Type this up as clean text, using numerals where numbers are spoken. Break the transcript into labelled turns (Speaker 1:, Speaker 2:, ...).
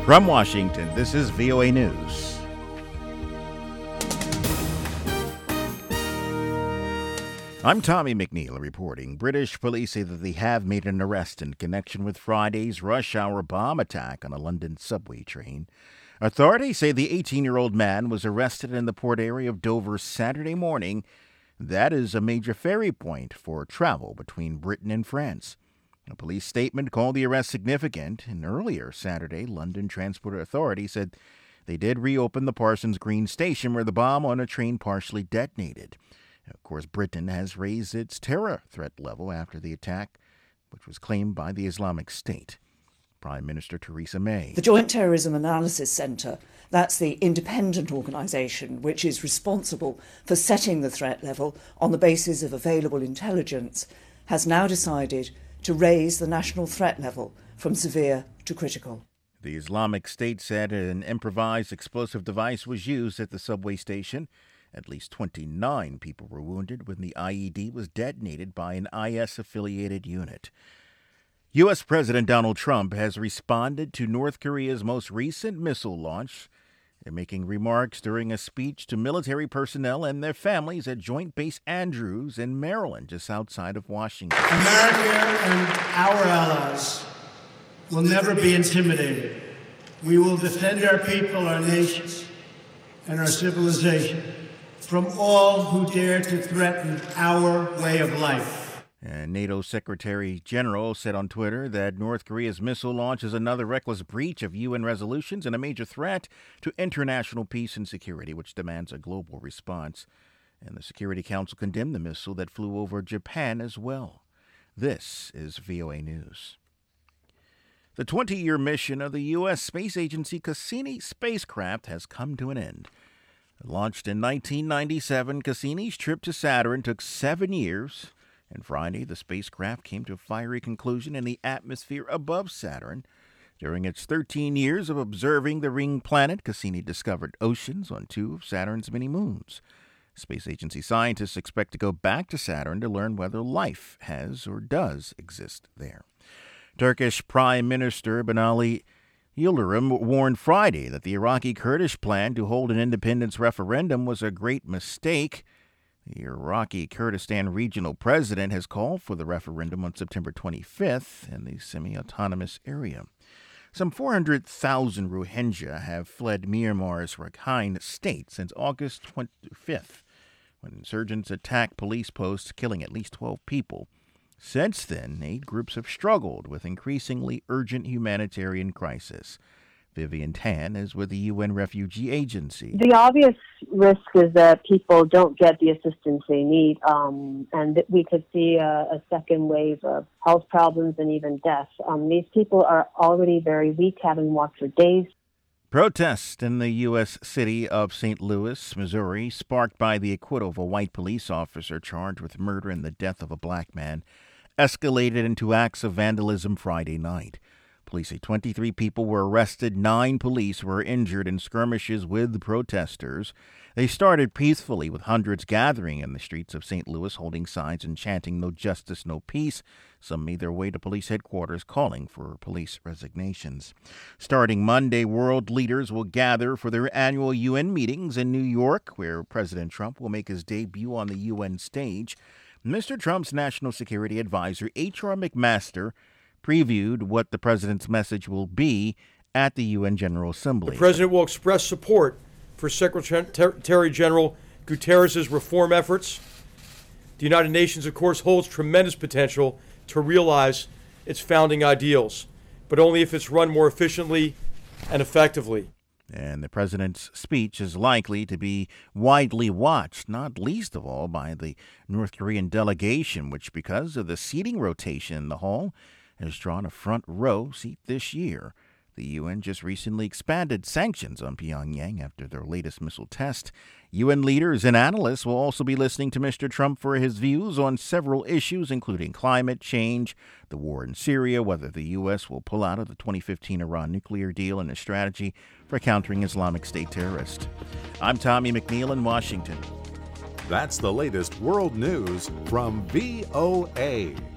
Speaker 1: From Washington, this is VOA News. I'm Tommy McNeil reporting. British police say that they have made an arrest in connection with Friday's rush hour bomb attack on a London subway train. Authorities say the 18-year-old man was arrested in the port area of Dover Saturday morning. That is a major ferry point for travel between Britain and France. A police statement called the arrest significant, and earlier Saturday, London Transport Authority said they did reopen the Parsons Green station where the bomb on a train partially detonated. Of course, Britain has raised its terror threat level after the attack, which was claimed by the Islamic State. Prime Minister Theresa May.
Speaker 2: The Joint Terrorism Analysis Centre, that's the independent organisation which is responsible for setting the threat level on the basis of available intelligence, has now decided to raise the national threat level from severe to critical.
Speaker 1: The Islamic State said an improvised explosive device was used at the subway station. At least 29 people were wounded when the IED was detonated by an IS-affiliated unit. U.S. President Donald Trump has responded to North Korea's most recent missile launch, making remarks during a speech to military personnel and their families at Joint Base Andrews in Maryland, just outside of Washington.
Speaker 3: America and our allies will never be intimidated. We will defend our people, our nations, and our civilization from all who dare to threaten our way of life.
Speaker 1: And NATO Secretary General said on Twitter that North Korea's missile launch is another reckless breach of UN resolutions and a major threat to international peace and security, which demands a global response. And the Security Council condemned the missile that flew over Japan as well. This is VOA News. The 20-year mission of the U.S. space agency Cassini spacecraft has come to an end. Launched in 1997, Cassini's trip to Saturn took 7 years, and Friday the spacecraft came to a fiery conclusion in the atmosphere above Saturn. During its 13 years of observing the ring planet, Cassini discovered oceans on 2 of Saturn's many moons. Space agency scientists expect to go back to Saturn to learn whether life has or does exist there. Turkish Prime Minister Binali Yildirim warned Friday that the Iraqi Kurdish plan to hold an independence referendum was a great mistake. The Iraqi Kurdistan Regional President has called for the referendum on September 25th in the semi-autonomous area. Some 400,000 Rohingya have fled Myanmar's Rakhine state since August 25th, when insurgents attacked police posts, killing at least 12 people. Since then, aid groups have struggled with increasingly urgent humanitarian crisis. Vivian Tan is with the UN Refugee Agency.
Speaker 4: The obvious risk is that people don't get the assistance they need, and that we could see a second wave of health problems and even death. These people are already very weak, having walked for days.
Speaker 1: Protests in the U.S. city of St. Louis, Missouri, sparked by the acquittal of a white police officer charged with murder and the death of a black man, escalated into acts of vandalism Friday night. Police say 23 people were arrested, 9 police were injured in skirmishes with protesters. They started peacefully, with hundreds gathering in the streets of St. Louis, holding signs and chanting "No justice, no peace." Some made their way to police headquarters, calling for police resignations. Starting Monday, world leaders will gather for their annual UN meetings in New York, where President Trump will make his debut on the UN stage. Mr. Trump's national security advisor, H.R. McMaster, previewed what the president's message will be at the UN General Assembly.
Speaker 5: The president will express support for Secretary General Guterres' reform efforts. The United Nations, of course, holds tremendous potential to realize its founding ideals, but only if it's run more efficiently and effectively.
Speaker 1: And the president's speech is likely to be widely watched, not least of all by the North Korean delegation, which, because of the seating rotation in the hall, has drawn a front row seat this year. The UN just recently expanded sanctions on Pyongyang after their latest missile test. UN leaders and analysts will also be listening to Mr. Trump for his views on several issues, including climate change, the war in Syria, whether the U.S. will pull out of the 2015 Iran nuclear deal, and a strategy for countering Islamic State terrorists. I'm Tommy McNeil in Washington.
Speaker 6: That's the latest world news from VOA.